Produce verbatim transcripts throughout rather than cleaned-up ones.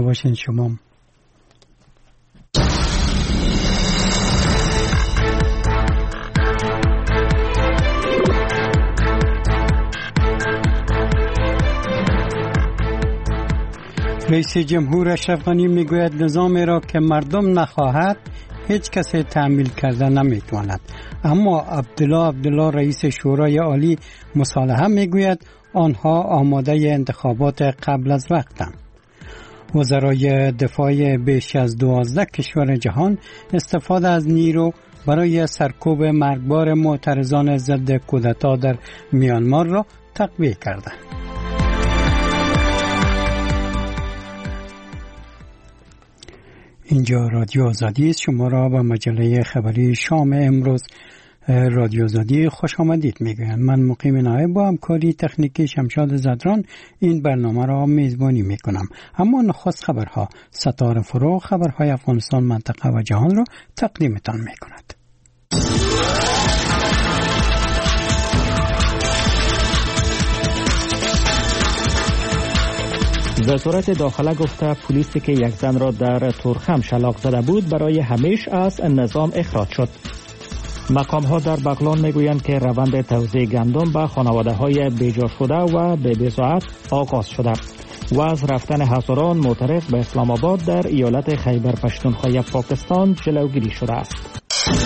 باشین شما. رئیس جمهور اشرف غنی میگوید نظامی را که مردم نخواهد هیچ کسی تعمیل کرده نمیتواند. اما عبدالله عبدالله رئیس شورای عالی مصالحه میگوید آنها آماده انتخابات قبل از وقتند. وزرای دفاع بیش از دوازده کشور جهان استفاده از نیرو برای سرکوب مرگبار معترضان ضد کودتا در میانمار را تقویه کردند. اینجا رادیو آزادی است. شما را به مجله خبری شام امروز رادیو آزادی خوش آمدید میگویم. من مقیم نایب با همکاری تکنیکی شمشاد زدران این برنامه را میزبانی میکنم. اما نخست خبرها. ستاره فروغ خبرهای افغانستان، منطقه و جهان را تقدیمتان میکند. وزارت داخله گفته پلیسی که یک زن را در تورخم شلاق زده بود برای همیشه از نظام اخراج شد. مقام ها در بغلان میگویند که روند توزیع گندم به خانواده های بیجا شده و به بضاعت آغاز شده و از رفتن هزاران معترض به اسلام آباد در ایالت خیبر پشتونخوا پاکستان جلوگیری شده است.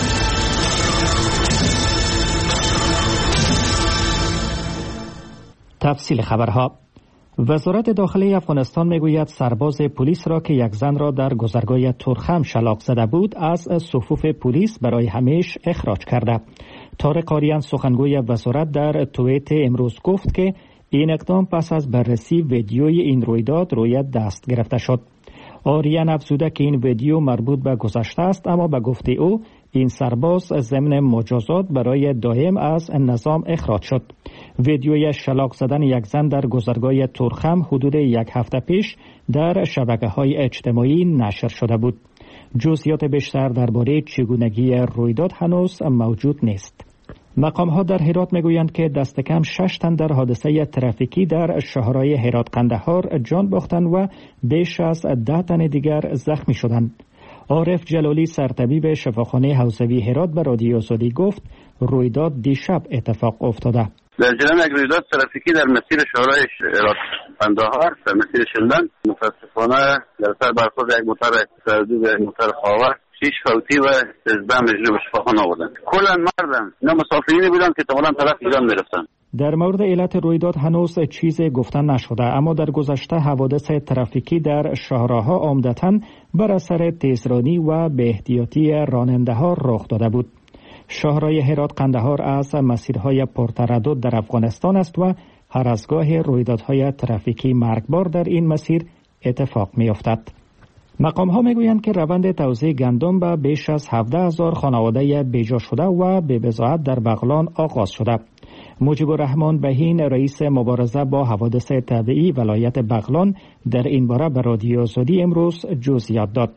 تفصیل خبرها. وزارت داخلی افغانستان میگوید سرباز پلیس را که یک زن را در گذرگاه تورخم شلاق زده بود از صفوف پلیس برای همیشه اخراج کرده. طارق آریان سخنگوی وزارت در توییت امروز گفت که این اقدام پس از بررسی ویدیوی این رویداد روی دست گرفته شد. آریان افزوده که این ویدیو مربوط به گذشته است، اما به گفته او این سرباز ضمن مجازات برای دائم از نظام اخراج شد. ویدیوی شلاق زدن یک زن در گذرگاه تورخم حدود یک هفته پیش در شبکه‌های اجتماعی نشر شده بود. جزئیات بیشتر درباره چگونگی رویداد هنوز موجود نیست. مقام ها در هرات میگویند که دست کم شش تن در حادثه ترافیکی در شاهراه هرات قندهار جان باختند و بیش از ده تن دیگر زخمی شدند. عارف جلالی سرطبیب شفاخانه حوزوی هرات به رادیو آزادی گفت رویداد دیشب اتفاق افتاده. در جریان یک رویداد ترافیکی در مسیر شاهراه هرات قندهار در مسیر شلدن متاسفانه در سر برخورد یک موتور تردید موتور خاور شش فوتی و سیزده مجروح به شفاخانه آوردن. کلا مردن اینا مسافرینی بودن که تماما طرف ایران میرفتن. در مورد علت رویداد هنوز چیزی گفتن نشده، اما در گذشته حوادث ترافیکی در شاهراه‌ها عمدتاً بر اثر تیزرانی و بی احتیاطی راننده‌ها رخ داده بود. شاهراه هرات قندهار از مسیرهای پرتردد در افغانستان است و هر از گاه رویدادهای ترافیکی مرگبار در این مسیر اتفاق می‌افتد. مقام ها میگویند که روند توزیع گندم به بیش از هفده هزار خانواده بیجا شده و به بضاعت در بغلان آغاز شده. مجیب الرحمن بهین رئیس مبارزه با حوادث طبیعی ولایت بغلان در این باره به رادیو آزادی امروز جزئیات داد.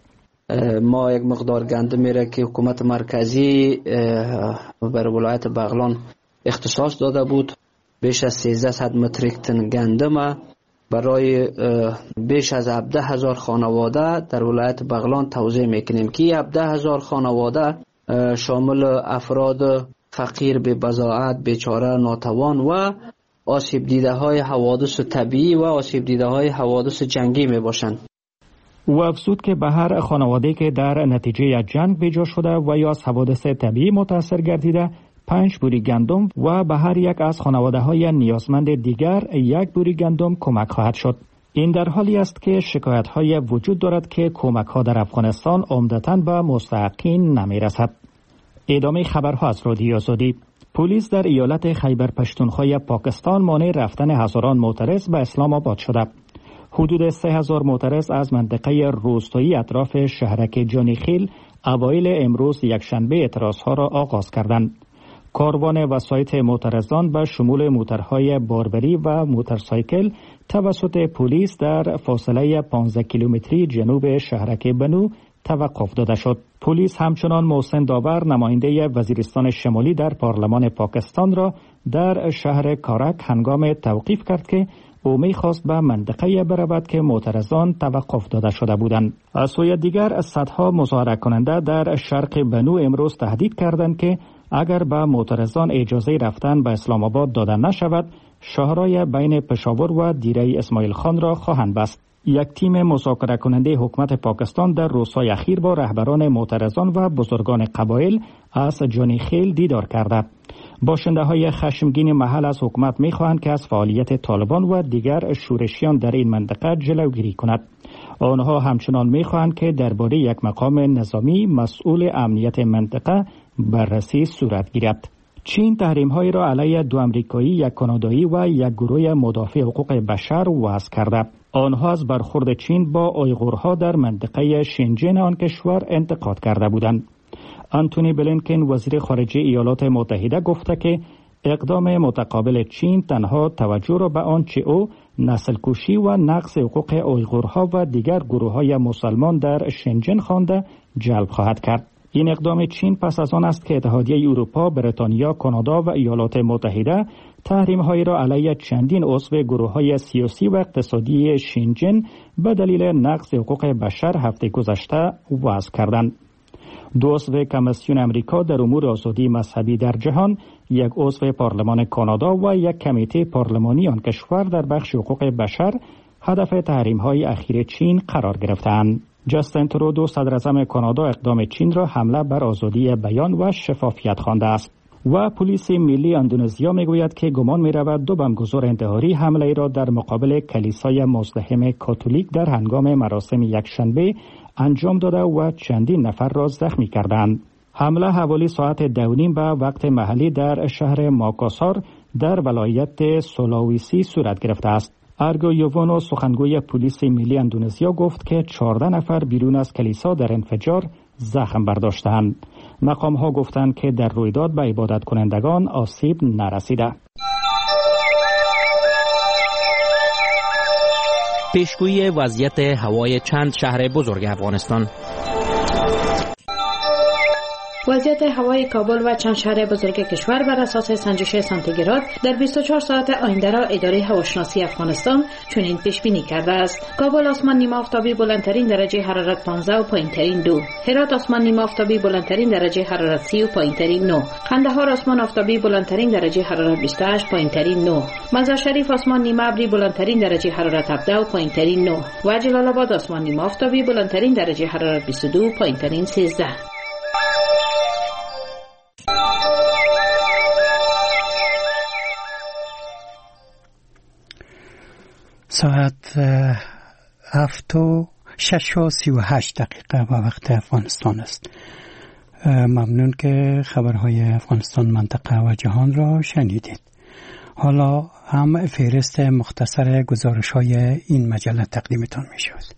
ما یک مقدار گندم میره که حکومت مرکزی بر ولایت بغلان اختصاص داده بود، بیش از سیزده متریک تن گندم برای بیش از هفده هزار خانواده در ولایت بغلان توزیع میکنیم که هفده هزار خانواده شامل افراد فقیر به بضاعت، بیچاره، ناتوان و آسیب دیده های حوادث طبیعی و آسیب دیده های حوادث جنگی می باشند. او افزود که به هر خانواده که در نتیجه جنگ بیجا شده و یا از حوادث طبیعی متاثر گردیده پنج بوری گندم و به هر یک از خانواده های نیازمند دیگر یک بوری گندم کمک خواهد شد. این در حالی است که شکایت های وجود دارد که کمک ها در افغانستان عمدتاً به مستحقین نمی رسد. ادامه خبرها از رادیو آزادی. پلیس در ایالت خیبر پشتونخوا پاکستان مانع رفتن هزاران معترض به اسلام آباد شده. حدود سه هزار معترض از منطقه روستایی اطراف شهرک جانیخیل اوایل امروز یکشنبه اعتراضها را آغاز کردند. کاروان وسایط معترضان به شمول موترهای باربری و موتورسایکل توسط پلیس در فاصله پانزده کیلومتری جنوب شهرک بنو توقف داده شد. پلیس همچنان محسن داور نماینده وزیرستان شمالی در پارلمان پاکستان را در شهر کارک هنگام توقیف کرد که او می‌خواست به منطقه برود که معترضان توقف داده شده بودند. از سوی دیگر صدها مظاهره کننده در شرق بنو امروز تهدید کردند که اگر به معترضان اجازه رفتن به اسلام آباد داده نشود، شاهرای بین پشاور و دیره اسماعیل خان را خواهند بست. یک تیم مذاکره کننده حکومت پاکستان در روزهای اخیر با رهبران معترضان و بزرگان قبایل از جانیخیل دیدار کرده. باشنده های خشمگین محل از حکومت می خواهند که از فعالیت طالبان و دیگر شورشیان در این منطقه جلوگیری کند. آنها همچنان می خواهند که درباره یک مقام نظامی مسئول امنیت منطقه بررسی صورت گیرد. چین تحریم‌هایی را علیه دو آمریکایی، یک کانادایی و یک گروه مدافع حقوق بشر وضع کرده. آنها از برخورد چین با اویغورها در منطقه شینجین آن کشور انتقاد کرده بودند. آنتونی بلینکن وزیر خارجه ایالات متحده گفته که اقدام متقابل چین تنها توجه را به آنچه او نسل کشی و نقض حقوق اویغورها و دیگر گروه‌های مسلمان در شینجین خوانده جلب خواهد کرد. این اقدام چین پس از آن است که اتحادیه اروپا، بریتانیا، کانادا و ایالات متحده تحریم‌هایی را علیه چندین عضو گروه‌های سیاسی و اقتصادی شینجین به دلیل نقض حقوق بشر هفته گذشته وضع کردند. دو عضو کمیسیون امریکا در امور آزادی مذهبی در جهان، یک عضو پارلمان کانادا و یک کمیته پارلمانی آن کشور در بخش حقوق بشر هدف تحریم‌های اخیر چین قرار گرفتند. جاستین ترودو صدر اعظم کانادا اقدام چین را حمله بر آزادی بیان و شفافیت خوانده است. و پلیس ملی اندونزیا میگوید که گمان می‌رود دو بمبگذار انتحاری حمله را در مقابل کلیسای مزدحم کاتولیک در هنگام مراسم یکشنبه انجام داده و چندین نفر را زخمی کردند. حمله حوالی ساعت دو نیم به وقت محلی در شهر ماکاسار در ولایت سولاویسی صورت گرفته است. ارگو یوونو سخنگوی پلیس ملی اندونزیا گفت که چهارده نفر بیرون از کلیسا در انفجار زخم برداشتند. مقام ها گفتند که در رویداد به عبادت کنندگان آسیب نرسیده. پیشگویی وضعیت هوای چند شهر بزرگ افغانستان. وضعیت هوای کابل و چند شهر بزرگ کشور بر اساس سنجش سانتیگراد در بیست و چهار ساعت آینده را اداره هواشناسی افغانستان چنین پیش بینی کرده است. کابل آسمان نیمه آفتابی بلندترین درجه حرارت پانزده و پایینترین دو. هرات آسمان نیمه آفتابی بلندترین درجه حرارت سی و پایینترین نه. قندهار آسمان آفتابی بلندترین درجه حرارت بیست و هشت پایینترین نه. مزار شریف آسمان نیمه ابری بلندترین درجه حرارت هفده و پایینترین نه. و جلال آباد آسمان نیمه آفتابی بلندترین درجه حرارت بیست و دو و پایینترین سیزده. ساعت هفت و شش و سی و هشت دقیقه و وقت افغانستان است. ممنون که خبرهای افغانستان، منطقه و جهان را شنیدید. حالا هم فهرست مختصر گزارش های این مجله تقدیمتان می شود.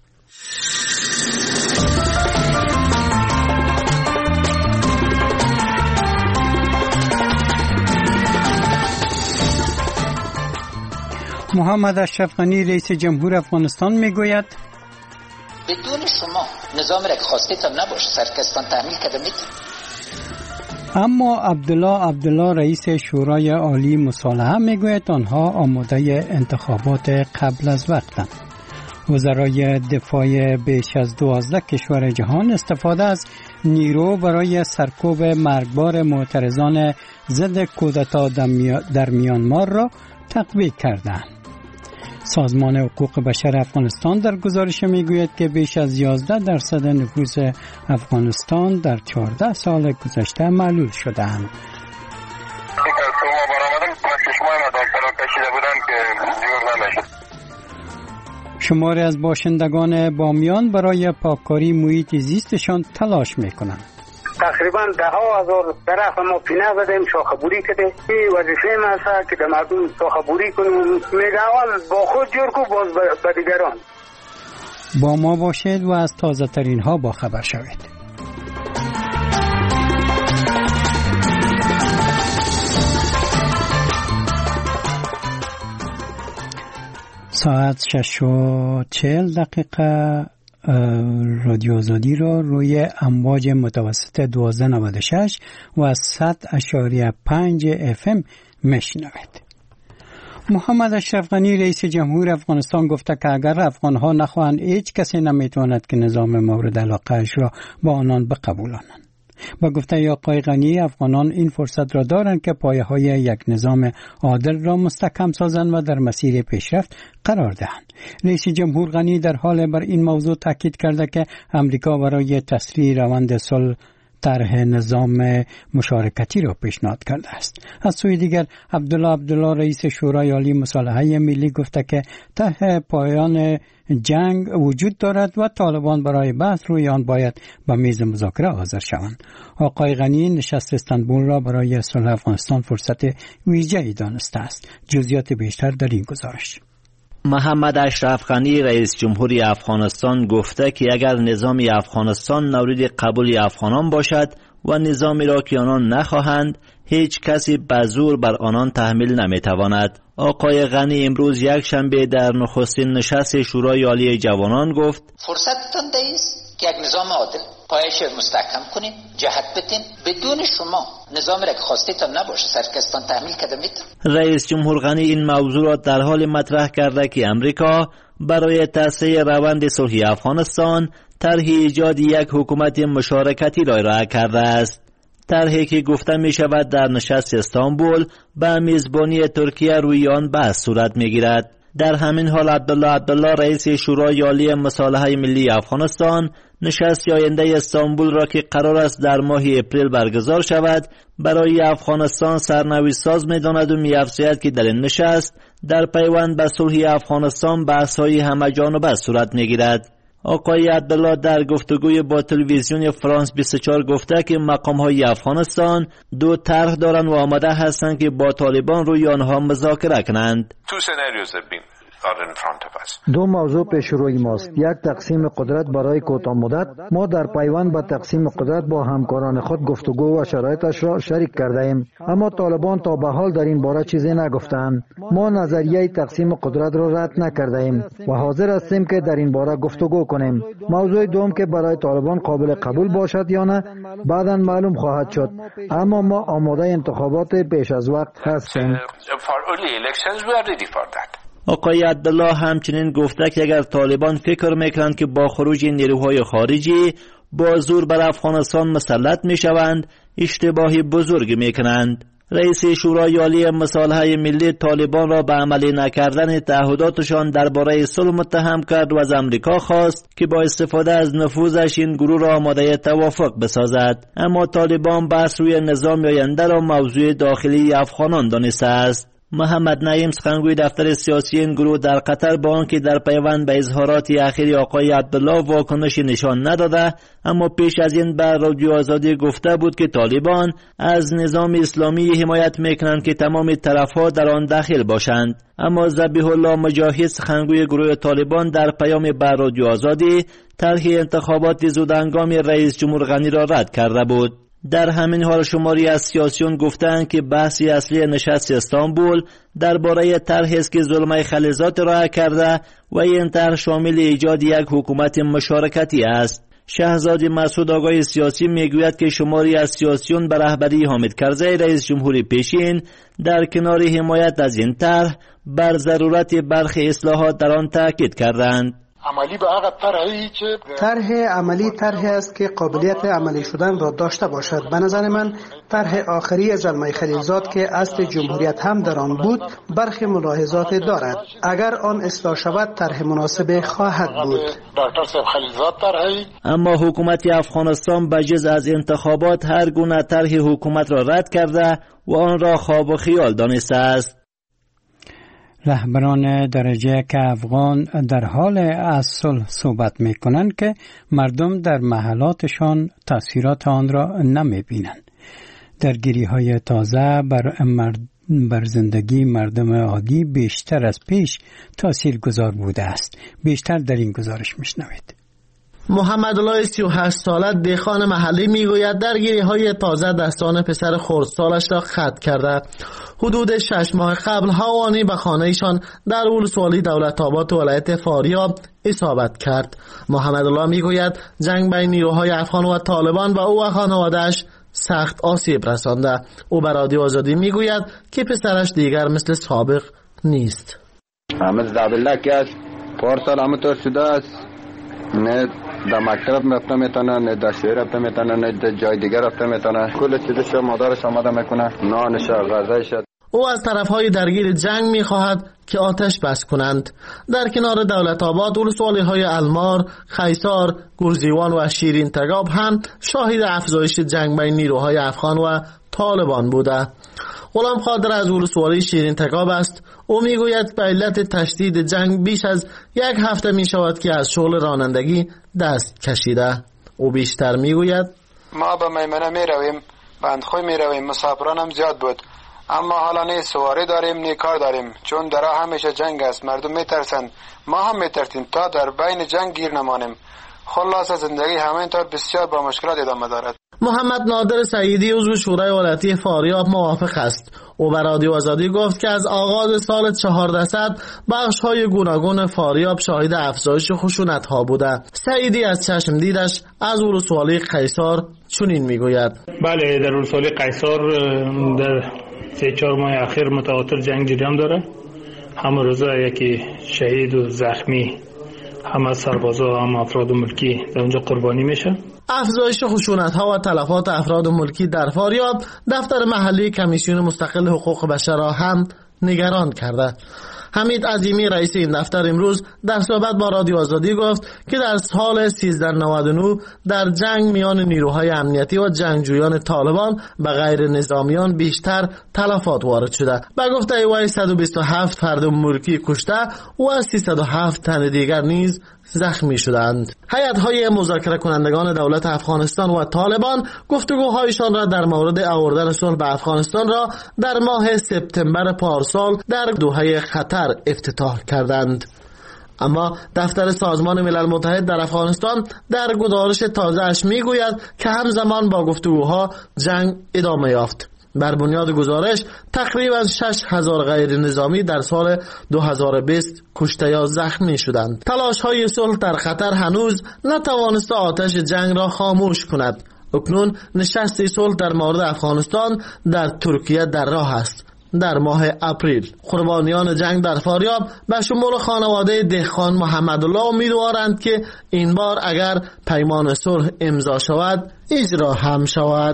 محمد اشرف غنی رئیس جمهور افغانستان میگوید بدون شما نظام را که خواستیتان نباشه سرکستان تعمیل کرده میتونید. اما عبدالله عبدالله رئیس شورای عالی مصالحه میگوید آنها آماده انتخابات قبل از وقتند. وزرای دفاع بیش از دوازده کشور جهان استفاده از نیرو برای سرکوب مرگبار معترضان ضد کودتا در میانمار را تقویه کردند. سازمان حقوق بشر افغانستان در گزارش میگوید که بیش از یازده درصد نفوس افغانستان در چهارده سال گذشته معلول شدند. شماری از باشندگان بامیان برای پاککاری محیط زیستشان تلاش میکنند. تقریبا ده ها هزار درخت ما پینه زدیم، شاخه بوری کردیم. این وظیفه ما است که در مردم شاخه بوری کنیم. میگه اول با خود جور کو باز به دیگران. با ما باشید و از تازه ترین ها با خبر شوید. ساعت شش و چهل دقیقه رادیو آزادی را روی امواج متوسط دوازده نود و شش و صد اشاریه پنج اف ام میشنوید. محمد اشرف غنی رئیس جمهور افغانستان گفته که اگر افغانها نخواهند هیچ کسی نمیتواند که نظام مورد علاقه‌اش را با آنان بقبولانند. با گفته آقای غنی افغانان این فرصت را دارند که پایه‌های یک نظام عادل را مستحکم سازند و در مسیر پیشرفت قرار دهند. رئیس جمهور غنی در حال بر این موضوع تاکید کرده که امریکا برای تسریع روند صلح طرح نظام مشارکتی را پیشنهاد کرده است. از سوی دیگر عبدالله عبدالله رئیس شورای عالی مصالحه ملی گفته که طرح پایان جنگ وجود دارد و طالبان برای بحث روی آن باید به میز مذاکره حاضر شوند. آقای غنی نشست استانبول را برای صلح افغانستان فرصت ویژه‌ای دانسته است. جزئیات بیشتر در این گزارش. محمد اشرف غنی رئیس جمهوری افغانستان گفته که اگر نظام افغانستان مورد قبول افغانان باشد و نظامی را که آنان نخواهند هیچ کسی به زور بر آنان تحمیل نمیتواند. آقای غنی امروز یک شنبه در نخستین نشست شورای عالی جوانان گفت فرصتتان است که یک نظام عادل پایش مستحکم کنین، جهت بدین. بدون شما نظامی را که خواستیتان نباشه سرکستان تحمیل کرده میتون. رئیس جمهور غنی این موضوع را در حال مطرح کرده که امریکا برای تسریع روند صلح افغانستان طرح ایجاد یک حکومت مشارکتی را ارائه کرده است. طرحی که گفته می شود در نشست استانبول به میزبانی ترکیه روی آن بحث صورت می گیرد. در همین حال عبدالله عبدالله رئیس شورای عالی مصالحه ملی افغانستان نشست آینده استانبول را که قرار است در ماه اپریل برگزار شود برای افغانستان سرنوشت ساز می داند و می افزاید که در این نشست در پیوند به صلح افغانستان بحث‌های همه جانبه صورت می گیرد. آقای عبدالله در گفتگوی با تلویزیون فرانس بیست و چهار گفته که مقام‌های افغانستان دو طرح دارند و آماده هستند که با طالبان روی آنها مذاکره کنند. دو موضوع پیش روی ماست. یک تقسیم قدرت برای کوتاه مدت. ما در پیوند به تقسیم قدرت با همکاران خود گفتگو و شرایطش را شریک کرده ایم، اما طالبان تا به حال در این باره چیزی نگفتند. ما نظریه تقسیم قدرت را رد نکرده ایم و حاضر هستیم که در این باره گفتگو کنیم. موضوع دوم که برای طالبان قابل قبول باشد یا نه بعداً معلوم خواهد شد، اما ما آماده انتخابات پیش از وقت هستیم. آقای عبدالله همچنین گفته که اگر طالبان فکر میکنند که با خروج نیروهای خارجی با زور بر افغانستان مسلط میشوند اشتباهی بزرگ میکنند. رئیس شورای عالی مصالحه ملی طالبان را به عملی نکردن تعهداتشان درباره صلح متهم کرد و از امریکا خواست که با استفاده از نفوذش این گروه را آماده توافق بسازد، اما طالبان بحث روی نظام آینده را موضوع داخلی افغانان دانسته است. محمد نعیم سخنگوی دفتر سیاسی این گروه در قطر با آنکه در پیوند به اظهارات اخیر آقای عبدالله واکنش نشان نداده، اما پیش از این بر رادیو آزادی گفته بود که طالبان از نظام اسلامی حمایت میکنند که تمام طرفها در آن داخل باشند. اما ذبیح الله مجاهد سخنگوی گروه طالبان در پیام بر رادیو آزادی طرح انتخابات زودهنگام رئیس جمهور غنی را رد کرده بود. در همین حال شماری از سیاسیون گفتند که بحث اصلی نشست استانبول درباره طرحی است که زلمه خلیزات ارائه کرده و این طرح شامل ایجاد یک حکومت مشارکتی است. شهزاد مسعود آقای سیاسی میگوید که شماری از سیاسیون به رهبری حامد کرزی رئیس جمهوری پیشین در کنار حمایت از این طرح بر ضرورت برخی اصلاحات در آن تاکید کردند. عملی به هغه طرحی که طرح عملی طرحی است که قابلیت عملی شدن را داشته باشد. به نظر من طرح آخری زلمه خلیلزاد که اصل جمهوریت هم در آن بود برخی ملاحظات دارد. اگر آن اصلاح شود طرح مناسب خواهد بود. دکتر صاحب خلیلزاد طرحی. اما حکومت افغانستان بجز از انتخابات هر گونه طرح حکومت را رد کرده و آن را خواب و خیال دانسته است. رهبران درجه که افغان در حال از صلح صحبت می کنند که مردم در محلاتشان تأثیرات آن را نمی بینند. درگیری های تازه بر, مرد بر زندگی مردم عادی بیشتر از پیش تأثیر گذار بوده است. بیشتر در این گزارش میشنوید. محمد الله سی و هشت ساله دهقان محلی میگوید درگیری های تازه دستان پسر خردسالش را ختم کرده. حدود شش ماه قبل هوانی به خانه‌شان در ولسوالی دولت آباد ولایت فاریاب اصابت کرد. محمد الله میگوید جنگ بین نیروهای افغان و طالبان و او و خانواده‌اش سخت آسیب رسانده. او به رادیو آزادی میگوید که پسرش دیگر مثل سابق نیست. احمد عبدالله که از پارسال همونطور شده است، نه در مکتب رفته میتونه، نه در شهر رفته میتونه، نه در جای دیگر رفته میتونه. کل چیزش مادرش آماده میکنه، نانش غذایش. او از طرفهای درگیر جنگ میخواهد که آتش بس کنند. در کنار دولت آباد، ولسوالی های المار، خیسار، گرزیوان و شیرین تگاب هم شاهد افزایش جنگ بین نیروهای افغان و طالبان بوده. غلام قادر از ولسوالی شیرین تگاب است. او میگوید به علت تشدید جنگ بیش از یک هفته می شود که از شغل رانندگی دست کشیده. او بیشتر میگوید ما به میمنه می رویم، بندخوی می رویم، مسافران هم زیاد بود، اما حالا نه سواری داریم نه کار داریم، چون در همیشه جنگ است، مردم می ترسند، ما هم می ترسیم تا در بین جنگ گیر نمانیم. خلاص زندگی همینطور بسیار با مشکلات ادامه دارد. محمد نادر سعیدی عضو شورای ولایتی فاریاب موافق است. او به رادیو آزادی گفت که از آغاز سال چهاردهصد بخش‌های گوناگون فاریاب شاهد افزایش خشونت‌ها بوده. سعیدی از چشم دیدش از ولسوالی قیصر چنین میگوید: بله، در ولسوالی قیصر در سه چهار ماه اخیر متواتر جنگ جریان داره. همه روزا یکی شهید و زخمی، همه سربازا هم افراد ملکی در اونجا قربانی میشه. افزایش خشونت‌ها و تلفات افراد ملکی در فاریاب دفتر محلی کمیسیون مستقل حقوق بشر را هم نگران کرده. حمید عظیمی رئیس این دفتر امروز در صحبت با رادیو آزادی گفت که در سال سیزده نود و نه در جنگ میان نیروهای امنیتی و جنگجویان طالبان به غیر نظامیان بیشتر تلفات وارد شده. به گفته او صد و بیست و هفت فرد ملکی کشته و از سیصد و هفت تن دیگر نیز زخمی شدند. هیئت‌های مذاکره کنندگان دولت افغانستان و طالبان گفتگوهایشان را در مورد آوردن صلح به افغانستان را در ماه سپتامبر پارسال در دوحه قطر افتتاح کردند. اما دفتر سازمان ملل متحد در افغانستان در گزارش تازه‌اش میگوید که همزمان با گفتگوها جنگ ادامه یافت. بر بنیاد گزارش تقریبا شش هزار غیر نظامی در سال دو هزار و بیست کشته یا زخمی شدند. تلاش های صلح در قطر هنوز نتوانسته آتش جنگ را خاموش کند. اکنون نشست صلح در مورد افغانستان در ترکیه در راه است. در ماه اپریل قربانیان جنگ در فاریاب به شمول خانواده دهقان محمدالله امیدوارند که این بار اگر پیمان صلح امضا شود اجرا هم شود.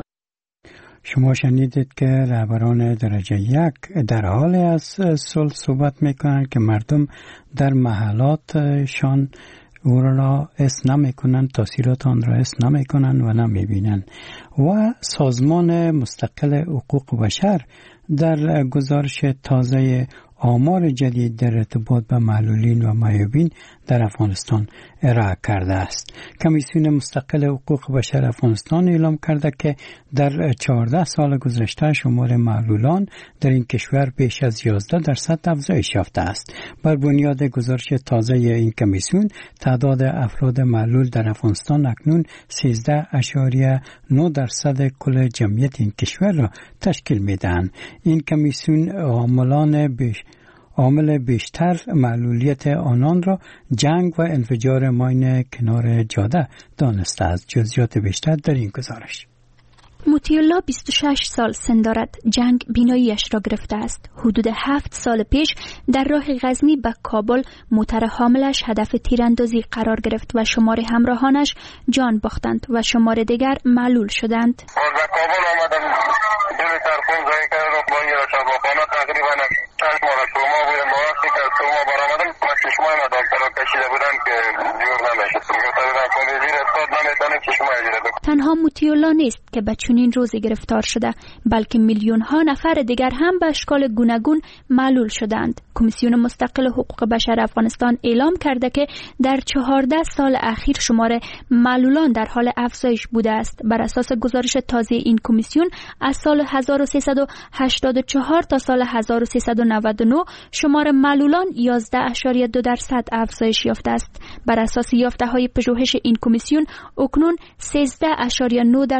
شما شنیدید که رهبران درجه یک در حال از صلح صحبت میکنند که مردم در محلاتشان او را حس نمیکنند، تاثیرات آن را حس نمیکنند و نمیبینند. و سازمان مستقل حقوق بشر در گزارش تازه آمار جدید در ارتباط به معلولین و معیوبین در افغانستان ارائه کرده است. کمیسیون مستقل حقوق بشر افغانستان اعلام کرده که در چهارده سال گذشته شمار معلولان در این کشور بیش از یازده درصد افزایش یافته است. بر بنیاد گزارش تازه این کمیسیون تعداد افراد معلول در افغانستان اکنون سیزده اشاریه نه درصد کل جمعیت این کشور را تشکیل میدهند. این کمیسیون عاملان بیش عامل بیشتر معلولیت آنان را جنگ و انفجار ماین کنار جاده دانسته است. جزئیات بیشتر در این گزارش. موتی‌الله بیست و شش سال سن دارد. جنگ بیناییش را گرفته است. حدود هفت سال پیش در راه غزنی به کابل موتر حاملش هدف تیراندازی قرار گرفت و شمار همراهانش جان باختند و شمار دیگر معلول شدند. از کابل آمدم، دل ترخون زایی کردم با این شباخانه تقریبا چند ماه شما بودم با وقتی که شما برآمدم و چشمای ما دکتر را کشیده بودن که جور نمیشه. گفتم کنی زیر استاد نمیتونه چشمای زیر بکنم. تنها موتی‌الله نیست که به چنین روزی گرفتار شده، بلکه میلیون ها نفر دیگر هم به اشکال گوناگون معلول شدند. کمیسیون مستقل حقوق بشر افغانستان اعلام کرده که در چهارده سال اخیر شمار معلولان در حال افزایش بوده است. بر اساس گزارش تازه این کمیسیون از سال هزار و سیصد و هشتاد و چهار تا سال هزار و سیصد و نود و نه شمار معلولان یازده اشاریه دو درصد افزایش یافته است. بر اساس یافته‌های پژوهش این کمیسیون اکنون سیزده اشاریه نه درصد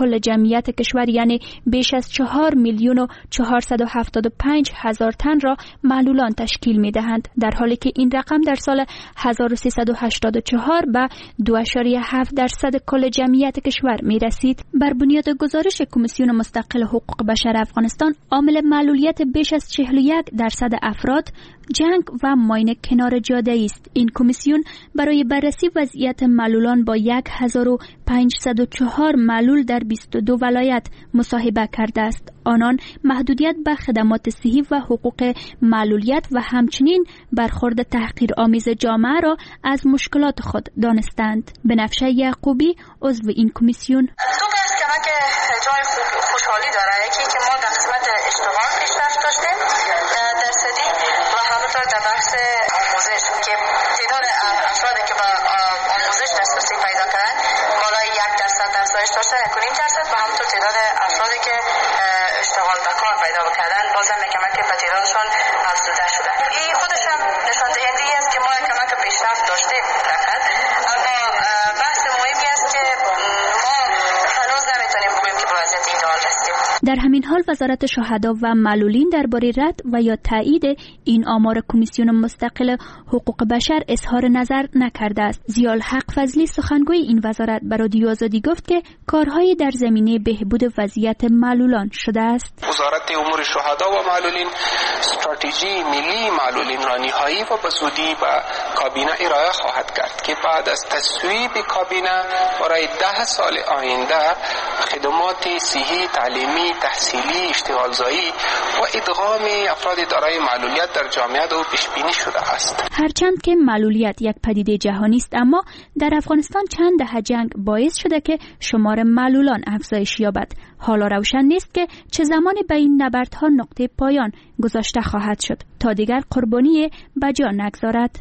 کل جمعیت کشور یعنی بیش از چهار میلیون و چهارصد و هفتاد و پنج هزار تن را معلولان تشکیل می دهند، در حالی که این رقم در سال هزار و سیصد و هشتاد و چهار به دو ممیز هفت درصد کل جمعیت کشور می رسید. بر بنیاد گزارش کمیسیون مستقل حقوق بشر افغانستان، عامل معلولیت بیش از چهل و یک درصد افراد جنگ و ماین کنار جاده است. این کمیسیون برای بررسی وضعیت معلولان با هزار و پانصد و چهار معلول در بیست و دو ولایت مصاحبه کرده است. آنان محدودیت به خدمات صحی و حقوق معلولیت و همچنین برخورد تحقیرآمیز جامعه را از مشکلات خود دانستند. بنفشه یعقوبی، عضو این کمیسیون: که جای خوشحالی داره، یکی که ما در قسمت اشتغال پیشرفت داشتیم درصدی و همونطور در بخش آموزش که تعداد افرادی که با آموزش دسترسی پیدا کردن بالای یک درصد افزایش داشتن، یک و نیم درصد، و همونطور تعداد افرادی که اشتغال به کار پیدا کردن بازم کمک به تعدادشان افزوده شده. این خودش هم نشان دهنده است که ما کمک پیشرفت داشتیم فقط، اما بحث مهمی است که ما هنوز نمیتونیم بگوییم که به وضعیت ایدئال هستیم. در همین حال وزارت شهدا و معلولین درباره رد و یا تایید این آمار کمیسیون مستقل حقوق بشر اظهار نظر نکرده است. ضیاءالحق فضلی، سخنگوی این وزارت، به رادیو آزادی گفت که کارهای در زمینه بهبود وضعیت معلولان شده است. وزارت امور شهدا و معلولین استراتژی ملی معلولین را نهایی و بزودی به کابینه ارائه خواهد کرد که بعد از تصویب کابینه برای ده سال آینده خدمات صحی، تعلیمی، تحصیلی، اشتغالزایی و ادغام افراد دارای معلولیت در جامعه او پیش بینی شده است. هرچند که معلولیت یک پدیده جهانی است، اما در افغانستان چند دهه جنگ باعث شده که شمار معلولان افزایش یابد. حالا روشن نیست که چه زمانی به این نبردها نقطه پایان گذاشته خواهد شد تا دیگر قربانی بجا نگذارد.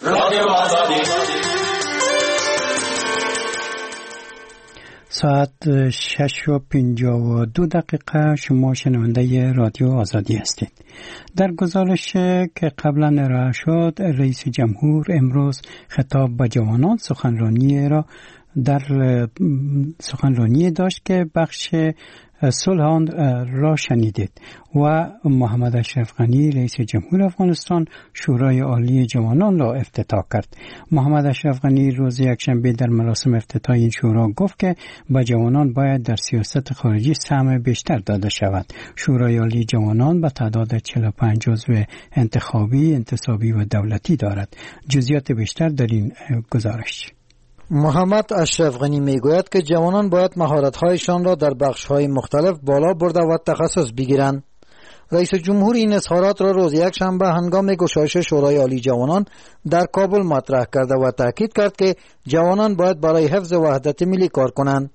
ساعت شش و پنجاه و دو دقیقه. شما شنونده رادیو آزادی هستید. در گزارش که قبلا ارائه شد، رئیس جمهور امروز خطاب به جوانان سخنرانی را در سخنرانی داشت که بخش صلح آن را شنیدید و محمد اشرف غنی رئیس جمهور افغانستان شورای عالی جوانان را افتتاح کرد. محمد اشرف غنی روز یکشنبه در مراسم افتتاح این شورا گفت که به جوانان باید در سیاست خارجی سهم بیشتر داده شود. شورای عالی جوانان به تعداد چهل و پنج عضو انتخابی، انتصابی و دولتی دارد. جزئیات بیشتر در این گزارش. محمد اشرف غنی میگوید که جوانان باید مهارت‌هایشان را در بخش‌های مختلف بالا برده و تخصص بگیرند. رئیس جمهور این اظهارات را روز یکشنبه هنگام گشایش شورای عالی جوانان در کابل مطرح کرده و تاکید کرد که جوانان باید برای حفظ وحدت ملی کار کنند.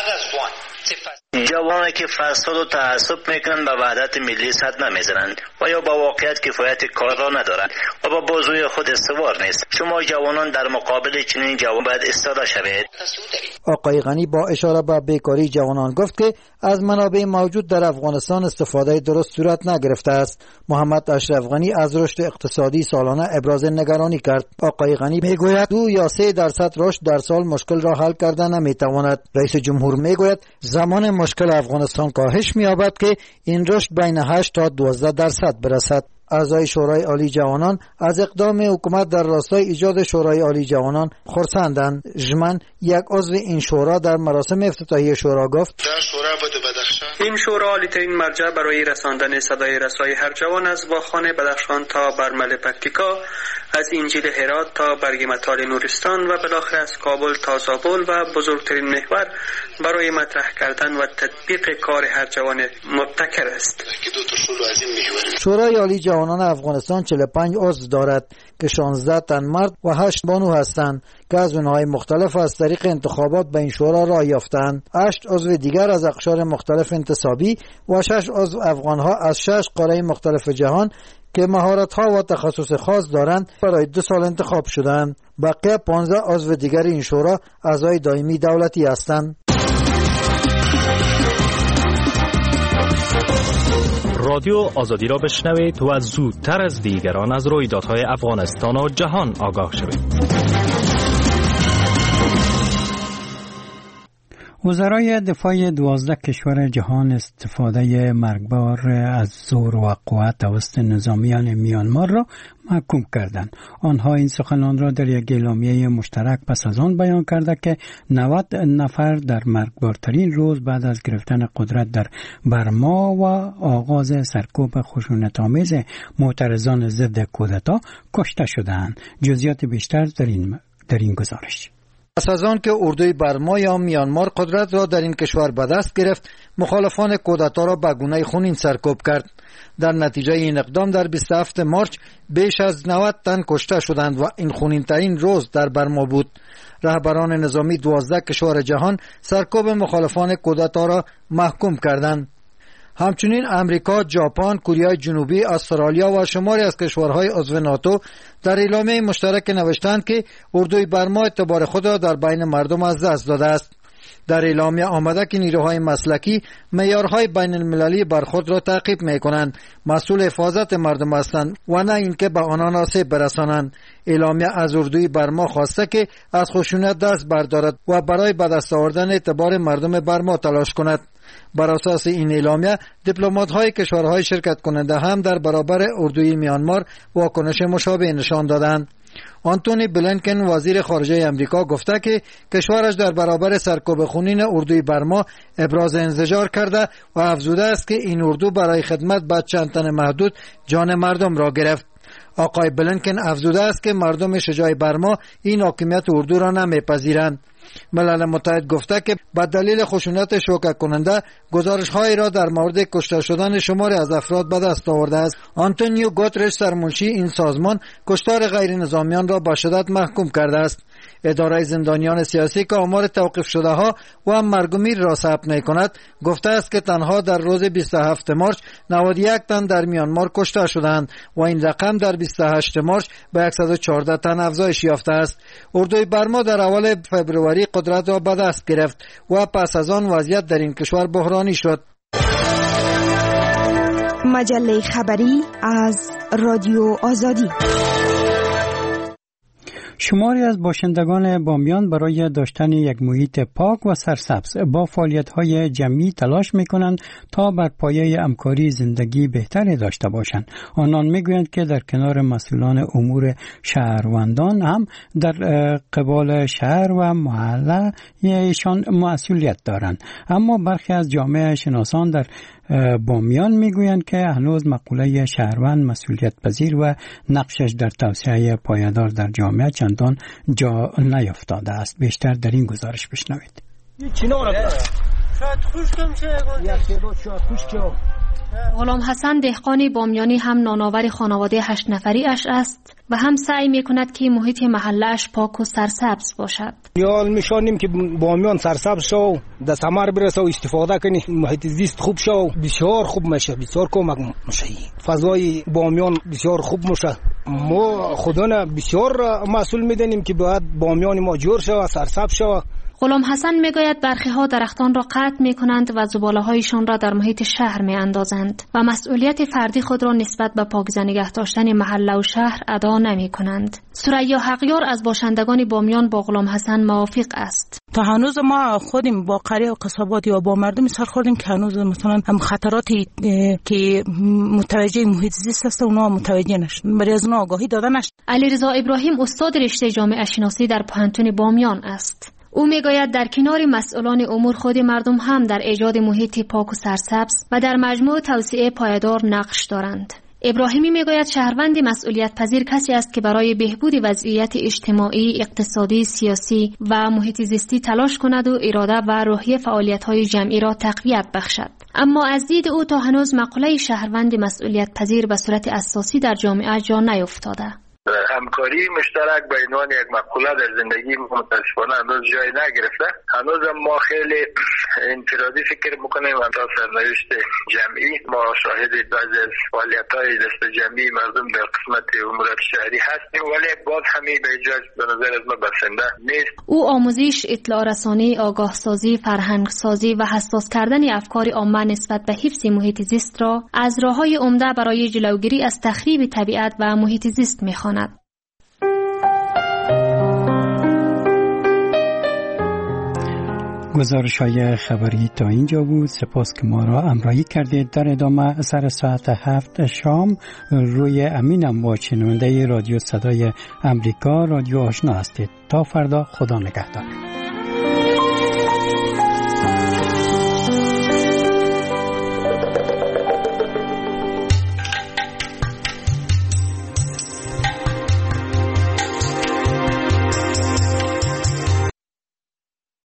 جوانانی که فساد و تعصب میکنند به وحدت ملی صد نمیزنند و یا با واقعیت کفایت کار را ندارند و با بازوی خود استوار نیست. شما جوانان در مقابل چنین جوان باید ایستاده شوید. آقای غنی با اشاره به بیکاری جوانان گفت که از منابع موجود در افغانستان استفاده درست صورت نگرفته است. محمد اشرف غنی از رشد اقتصادی سالانه ابراز نگرانی کرد. آقای غنی میگوید دو یا سه درصد رشد در سال مشکل را حل کردن نمیتواند. رئیس جمهور میگوید زمان مشکل افغانستان کاهش می‌یابد که این رشد بین هشت تا دوازده درصد برسد. اعضای شورای عالی جوانان از اقدام حکومت در راستای ایجاد شورای عالی جوانان خرسندند. ژمن، یک عضو این شورا، در مراسم افتتاحیه شورا گفت این شورا عالی‌ترین مرجع برای رساندن صدای رسای هر جوان از واخان بدخشان تا برمل پکتیکا، از انجیل هرات تا برگ مطال نورستان و بالاخره از کابل تا زابل و بزرگترین محور برای مطرح کردن و تطبیق کار هر جوان مبتکر است. شورای عالی جوانان افغانستان چهل و پنج عضو دارد که شانزده تن مرد و هشت بانو هستند که از اونهای مختلف از طریق انتخابات به این شورا راه یافتند. هشت عضو دیگر از اقشار مختلف انتصابی و شش عضو افغانها از شش قاره مختلف جهان که مهارت‌ها و تخصص خاص دارند برای دو سال انتخاب شدند. بقیه پانزده عضو دیگر این شورا اعضای دائمی دولتی هستند. رادیو آزادی را بشنوید و زودتر از دیگران از رویدادهای افغانستان و جهان آگاه شوید. وزرای دفاع دوازده کشور جهان استفاده مرگبار از زور و قوت توسط نظامیان میانمار را محکوم کردند. آنها این سخنان را در یک اعلامیه مشترک پس از آن بیان کرده که نود نفر در مرگبارترین روز بعد از گرفتن قدرت در برما و آغاز سرکوب خشونت‌آمیز معترضان ضد کودتا کشته شدند. جزئیات بیشتر در این در این گزارش. پس از آن که اردوی برما یا میانمار قدرت را در این کشور به دست گرفت، مخالفان کودتا را به گونه خونین سرکوب کرد. در نتیجه این اقدام در بیست و هفتم مارچ بیش از نود تن کشته شدند و این خونین ترین روز در برما بود. رهبران نظامی دوازده کشور جهان سرکوب مخالفان کودتا را محکوم کردند. همچنین امریکا، ژاپن، کره جنوبی، استرالیا و شماری از کشورهای عضو ناتو در اعلامیه مشترک نوشتند که اردوی برما اعتبار خود را در بین مردم از دست داده است. در اعلامیه آمده که نیروهای مسلکی معیارهای بین المللی برخورد را تعقیب می کنند، مسئول حفاظت مردم هستند و نه اینکه به آنان آسیب برسانند. اعلامیه از اردوی برما خواسته که از خشونت دست بردارد و برای به دست آوردن اعتبار مردم برما تلاش کند. بر اساس این اعلامیه دیپلمات‌های کشورهای شرکت کننده هم در برابر اردوی میانمار واکنش مشابه نشان دادند. آنتونی بلینکن وزیر خارجه امریکا گفته که کشورش در برابر سرکوب خونین اردوی برما ابراز انزجار کرده و افزوده است که این اردو برای خدمت به چند تن محدود جان مردم را گرفت. آقای بلینکن افزوده است که مردم شجاع برما این حاکمیت اردو را نمیپذیرند. ملل متحد گفته که به دلیل خشونت شوکه کننده گزارش‌هایی را در مورد کشته شدن شماری از افراد به دست آورده است. آنتونیو گوترش سرمنشی این سازمان کشتار غیر نظامیان را به شدت محکوم کرده است. اداره زندانیان سیاسی که آمار توقیف شده ها و مرگ و میر را ثبت می کند گفته است که تنها در روز بیست و هفتم مارچ نود و یک تن در میانمار کشته شدند و این رقم در بیست و هشتم مارچ به صد و چهارده تن افزایش یافته است. اردوی برما در اول فوریه قدرت را به دست گرفت و پس از آن وضعیت در این کشور بحرانی شد. مجله خبری از رادیو آزادی. شماری از باشندگان بامیان برای داشتن یک محیط پاک و سرسبز با فعالیت‌های جمعی تلاش می‌کنند تا بر پایه همکاری زندگی بهتری داشته باشند. آنان می‌گویند که در کنار مسئولان امور شهروندان هم در قبال شهر و محله ایشان مسئولیت دارند. اما برخی از جامعه شناسان در بامیان میگویند که هنوز مقوله شهروند مسئولیت پذیر و نقشش در توسعه پایدار در جامعه چندان جا نیفتاده است. بیشتر در این گزارش بشنوید. غلام حسن دهقان بامیانی هم نانآور خانواده هشت نفری اش است و هم سعی میکند که محیط محله اش پاک و سرسبز باشد. یال میشانیم که بامیان سرسبز شو، در ثمر برسه و استفاده کنی، محیط زیست خوب شو، بسیار خوب میشه، بسیار کمک میشه. فضای بامیان بسیار خوب میشه. ما خودانه بسیار مسئول میدانیم که باید بامیان ما جور شو، سرسبز شو. غلام حسن میگوید برخی ها درختان را قطع می کنند و زباله هایشان را در محیط شهر می اندازند و مسئولیت فردی خود را نسبت به پاکیزه نگه داشتن محله و شهر ادا نمی کنند. ثریا حقیار از باشندگان بامیان با غلام حسن موافق است. تا هنوز ما خودیم با قریه و قصابات یا با مردم سر خوردیم که هنوز مثلا هم خطراتی که متوجه محیط زیست است اونها متوجه نشدن، برای از اونها آگاهی داده نشد. علیرضا ابراهیم استاد رشته جامعه شناسی در پوهنتون بامیان است. او میگوید در کنار مسئولان امور خود مردم هم در ایجاد محیط پاک و سرسبز و در مجموع توسعه پایدار نقش دارند. ابراهیمی میگوید شهروند مسئولیت پذیر کسی است که برای بهبود وضعیت اجتماعی، اقتصادی، سیاسی و محیط زیستی تلاش کند و اراده و روحیه فعالیت‌های جمعی را تقویت بخشد. اما از دید او تا هنوز مقوله شهروند مسئولیت پذیر به صورت اساسی در جامعه جا نیفتاده. همکاری مشترک به عنوان یک مقوله در زندگی متاسفانه هنوز جای نگرفته. هنوز ما خیلی انفرادی فکر میکنیم و تا سرنوشت جمعی ما شاهد بعضی از فعالیت‌های دست جمعی مردم در قسمت امورات شهری هستیم، ولی باز همین به جای به نظر از ما بسنده نیست. او آموزش، اطلاع رسانی، آگاه سازی، فرهنگ سازی و حساس کردن افکار عامه نسبت به حفظ محیط زیست را از راه‌های عمده برای جلوگیری از تخریب طبیعت و محیط زیست می‌خواند. گزارش های خبری تا اینجا بود. سپاس که ما را همراهی کردید. در ادامه سر ساعت هفت شام روی امینم با شنونده رادیو صدای امریکا رادیو آشنا هستید. تا فردا، خدا نگهدار.